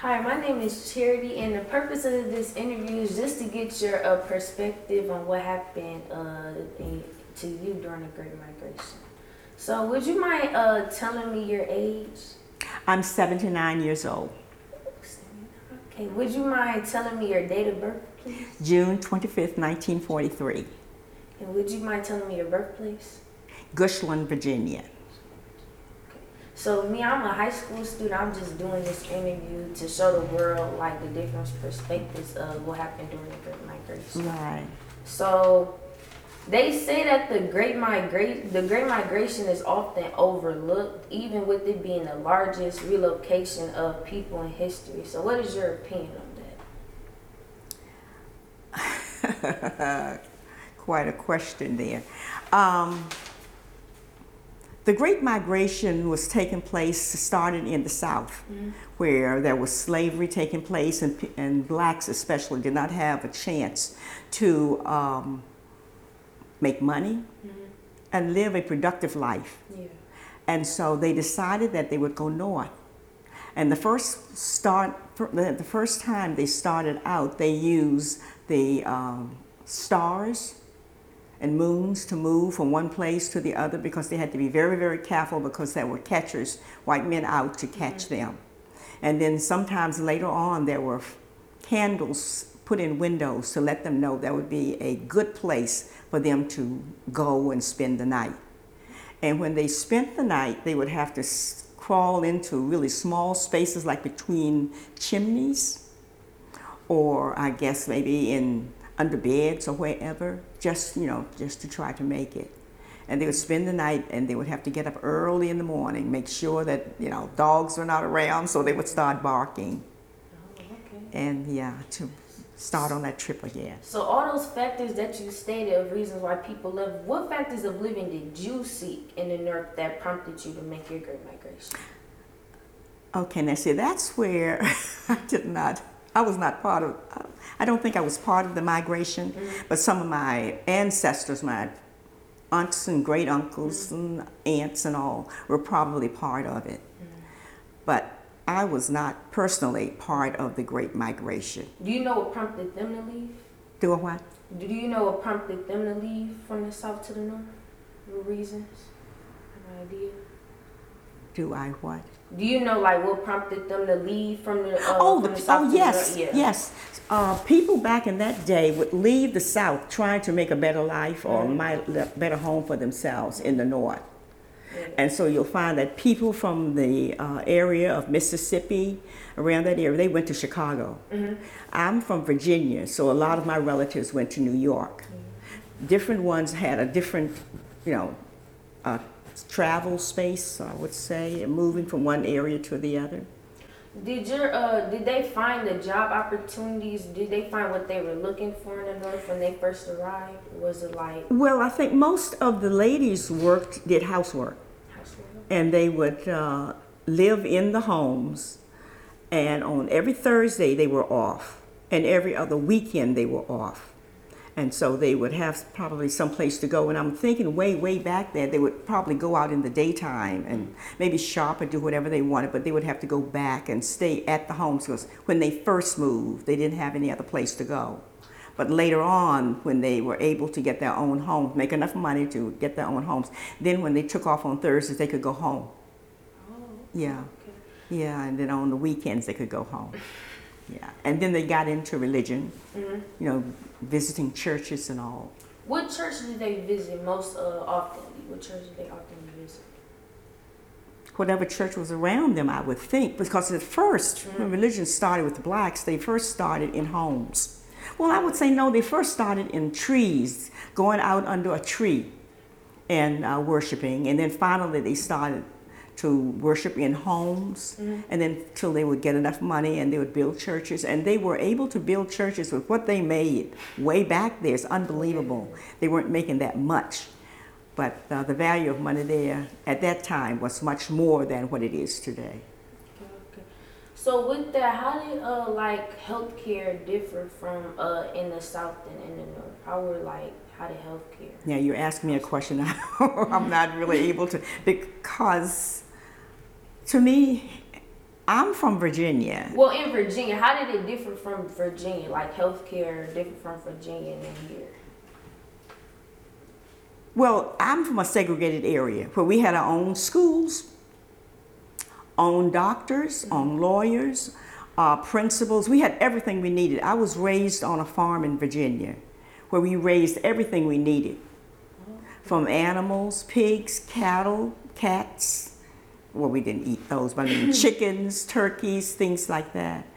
Hi, my name is Charity, and the purpose of this interview is just to get your perspective on what happened to you during the Great Migration. So, would you mind telling me your age? I'm 79 years old. Okay. Would you mind telling me your date of birth, please? June 25th, 1943. And would you mind telling me your birthplace? Gushland, Virginia. So me, I'm a high school student. I'm just doing this interview to show the world like the different perspectives of what happened during the Great Migration. Right. So they say that the Great Migration is often overlooked, even with it being the largest relocation of people in history. So what is your opinion on that? Quite a question there. The Great Migration was taking place, started in the South, where there was slavery taking place, and blacks especially did not have a chance to make money and live a productive life. Yeah. And so they decided that they would go north. And the first time they started out, they used the stars and moons to move from one place to the other, because they had to be very, very careful, because there were catchers, white men out to catch them. And then sometimes later on there were candles put in windows to let them know that would be a good place for them to go and spend the night. And when they spent the night, they would have to crawl into really small spaces, like between chimneys, or I guess maybe under beds or wherever, just to try to make it. And they would spend the night, and they would have to get up early in the morning, make sure that dogs were not around, so they would start barking. Oh, okay. And to start on that trip again. So all those factors that you stated of reasons why people left, what factors of living did you seek in the North that prompted you to make your Great Migration? Okay, now see, that's where I was not part of, I don't think I was part of the migration, but some of my ancestors, my aunts and great uncles and aunts and all, were probably part of it. But I was not personally part of the Great Migration. Do you know what prompted them to leave? Do a what? Do you know what prompted them to leave from the South to the North? What reasons? An idea? Do I what? Do you know what prompted them to leave from the South to the North? Yes. People back in that day would leave the South trying to make a better life or a better home for themselves in the North. And so you'll find that people from the area of Mississippi, around that area, they went to Chicago. I'm from Virginia, so a lot of my relatives went to New York. Different ones had a different, travel space, I would say, moving from one area to the other. Did they find the job opportunities? Did they find what they were looking for in the North when they first arrived? Was it like? Well, I think most of the ladies did housework. And they would live in the homes, and on every Thursday they were off, and every other weekend they were off. And so they would have probably some place to go. And I'm thinking way back there, they would probably go out in the daytime and maybe shop or do whatever they wanted, but they would have to go back and stay at the homes, because when they first moved, they didn't have any other place to go. But later on, when they were able to get their own homes, make enough money to get their own homes, then when they took off on Thursdays, they could go home. Oh, yeah. Okay. Yeah, and then on the weekends, they could go home. Yeah, and then they got into religion, visiting churches and all. What church did they visit most often? What church did they often visit? Whatever church was around them, I would think, because at first, when religion started with the blacks, they first started in homes. Well, I would say no, they first started in trees, going out under a tree and worshiping, and then finally they started to worship in homes, and then till they would get enough money and they would build churches, and they were able to build churches with what they made way back there. It's unbelievable. They weren't making that much, but the value of money there at that time was much more than what it is today. Okay. So with that, how did healthcare differ from in the South and in the North? How did healthcare? Yeah, you're asking me a question I'm not really able to, because to me, I'm from Virginia. Well, in Virginia, how did it differ from Virginia? Like healthcare different from Virginia than here? Well, I'm from a segregated area where we had our own schools, own doctors, own lawyers, principals. We had everything we needed. I was raised on a farm in Virginia where we raised everything we needed. From animals, pigs, cattle, cats. Well, we didn't eat those, but I mean chickens, turkeys, things like that.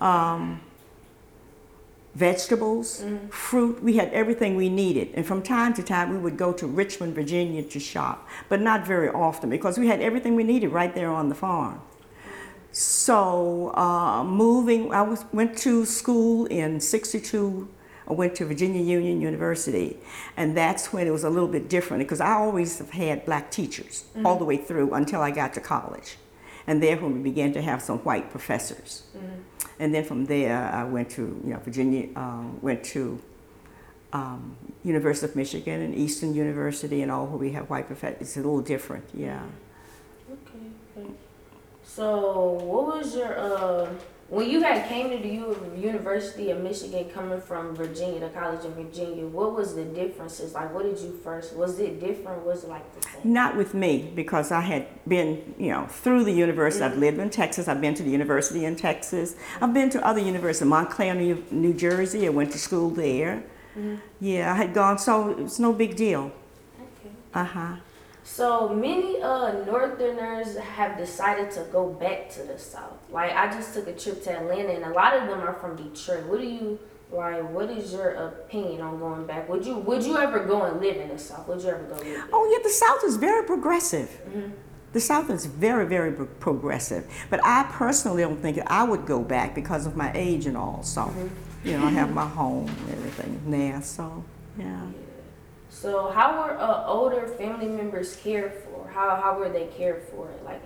Vegetables, fruit, we had everything we needed. And from time to time, we would go to Richmond, Virginia to shop, but not very often because we had everything we needed right there on the farm. So went to school in '62. I went to Virginia Union University, and that's when it was a little bit different because I always have had black teachers all the way through until I got to college. And there when we began to have some white professors. And then from there, I went to Virginia, went to University of Michigan and Eastern University and all where we have white professors. It's a little different, yeah. Okay. So what was your, when you had came to the University of Michigan coming from Virginia, the College of Virginia, what was the differences? Like what did you first, was it different? Was it like the same? Not with me because I had been, through the university. I've lived in Texas. I've been to the university in Texas. I've been to other universities, Montclair, New Jersey. I went to school there. Yeah, I had gone, so it was no big deal. Okay. So many Northerners have decided to go back to the South. Like I just took a trip to Atlanta, and a lot of them are from Detroit. What is your opinion on going back? Would you ever go and live in the South? Would you ever go live there? Oh yeah, the South is very progressive. The South is very, very progressive. But I personally don't think I would go back because of my age and all. So, I have my home and everything there. So, yeah. So how were older family members cared for? How were they cared for? Like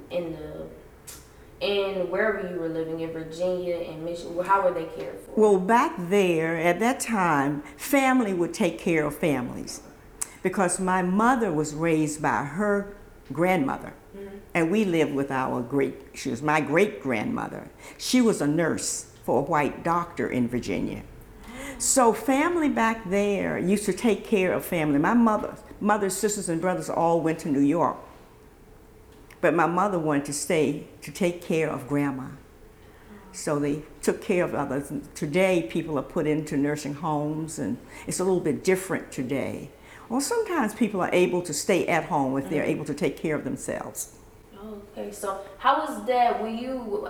in wherever you were living in Virginia and Michigan, how were they cared for? Well, back there at that time, family would take care of families because my mother was raised by her grandmother, and we lived with she was my great grandmother. She was a nurse for a white doctor in Virginia. So family back there used to take care of family. My mother's sisters and brothers all went to New York. But my mother wanted to stay to take care of grandma. So they took care of others. Today, people are put into nursing homes, and it's a little bit different today. Or sometimes people are able to stay at home if they're able to take care of themselves. Okay, so how was that when you would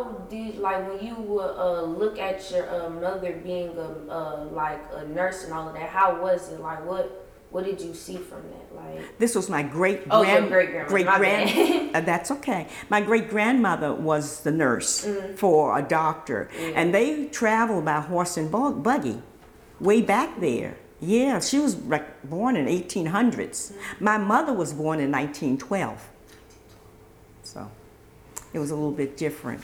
look at your mother being a nurse and all of that? How was it? Like what did you see from that? Like this was my great grandmother. That's okay. My great grandmother was the nurse for a doctor, and they traveled by horse and buggy way back there. Yeah, she was born in 1800s. My mother was born in 1912. So it was a little bit different.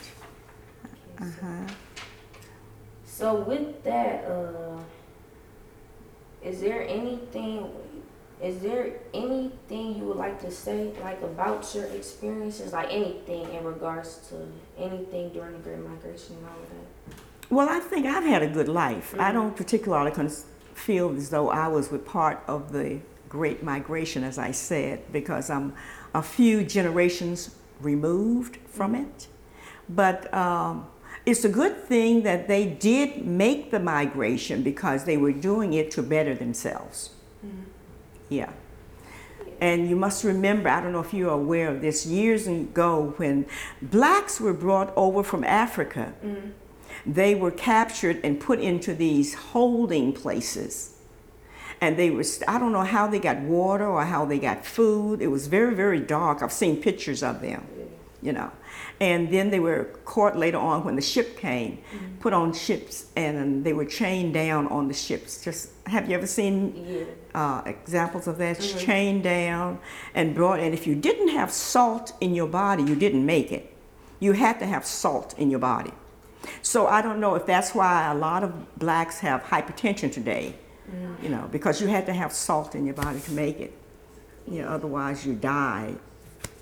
So with that, is there anything you would like to say, like about your experiences, like anything in regards to anything during the Great Migration and all of that? Well, I think I've had a good life. I don't particularly feel as though I was with part of the Great Migration, as I said, because I'm a few generations removed from it. But it's a good thing that they did make the migration because they were doing it to better themselves. Yeah. And you must remember, I don't know if you're aware of this, years ago when blacks were brought over from Africa, they were captured and put into these holding places. And they were, I don't know how they got water or how they got food. It was very, very dark. I've seen pictures of them, And then they were caught later on when the ship came, put on ships, and they were chained down on the ships. Have you ever seen examples of that? Chained down and brought, and if you didn't have salt in your body, you didn't make it. You had to have salt in your body. So I don't know if that's why a lot of blacks have hypertension today. Because you had to have salt in your body to make it. Otherwise you died.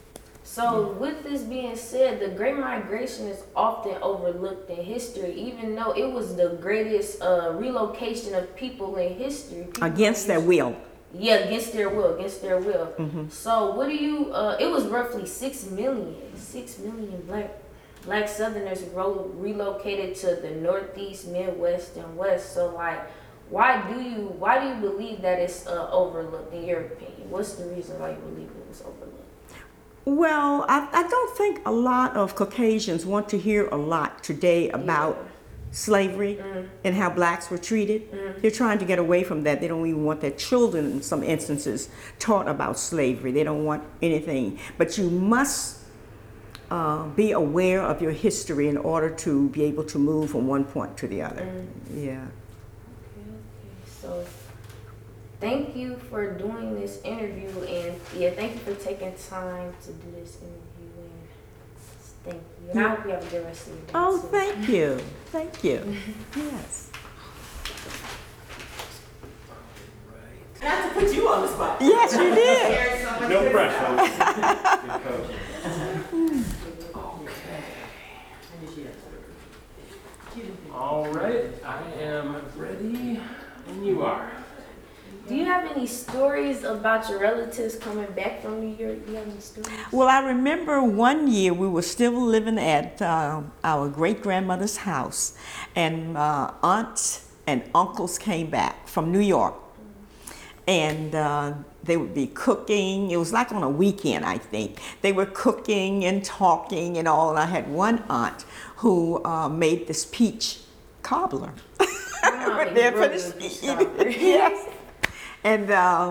So with this being said, the Great Migration is often overlooked in history, even though it was the greatest relocation of people in history. People Against their will. Yeah, against their will, against their will. So what do you, it was roughly 6 million black Southerners relocated to the Northeast, Midwest, and West. So like, why do you believe that it's overlooked in your opinion? What's the reason why you believe it was overlooked? Well, I don't think a lot of Caucasians want to hear a lot today about slavery and how blacks were treated. They're trying to get away from that. They don't even want their children, in some instances, taught about slavery. They don't want anything. But you must be aware of your history in order to be able to move from one point to the other. Yeah. Okay. So thank you for doing this interview, and thank you for taking time to do this interview. And thank you. And I hope you have a good rest of your day. Oh, too. thank you. Thank you. Yes. Not to put you on the spot. Yes, you did. No pressure. All right, I am ready, and you are. Do you have any stories about your relatives coming back from New York? Do you have any stories? Well, I remember one year we were still living at our great-grandmother's house, and aunts and uncles came back from New York. And they would be cooking. It was like on a weekend, I think. They were cooking and talking and all. And I had one aunt who made this peach cobbler. They're finished eating. Yes. And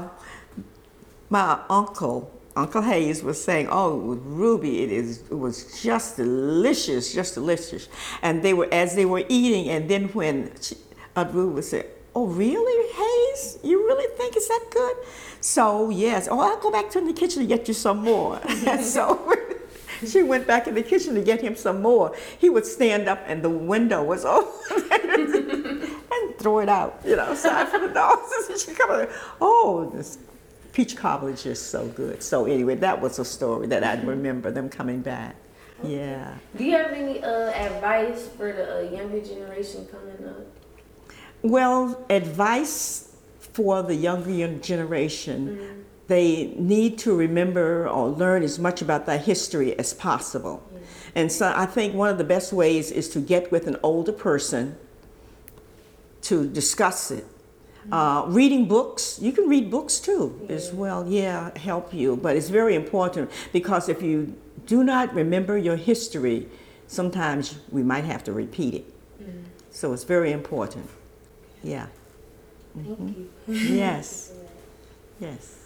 my Uncle Hayes was saying, "Oh, Ruby, it was just delicious, just delicious." And as they were eating, and then when Ruby would say, "Oh, really, Hayes? You really think it's that good?" So, yes. "Oh, I'll go back to the kitchen to get you some more." And so she went back in the kitchen to get him some more. He would stand up and the window was open and throw it out, aside for the dogs. And she come in, "Oh, this peach cobbler is just so good." So anyway, that was a story that I remember them coming back. Yeah. Do you have any advice for the younger generation coming up? Well, advice for the younger generation, they need to remember or learn as much about their history as possible. And so I think one of the best ways is to get with an older person to discuss it. Reading books, you can read books too as well, help you. But it's very important because if you do not remember your history, sometimes we might have to repeat it. So it's very important. Yeah. Thank you. Yes. Yes.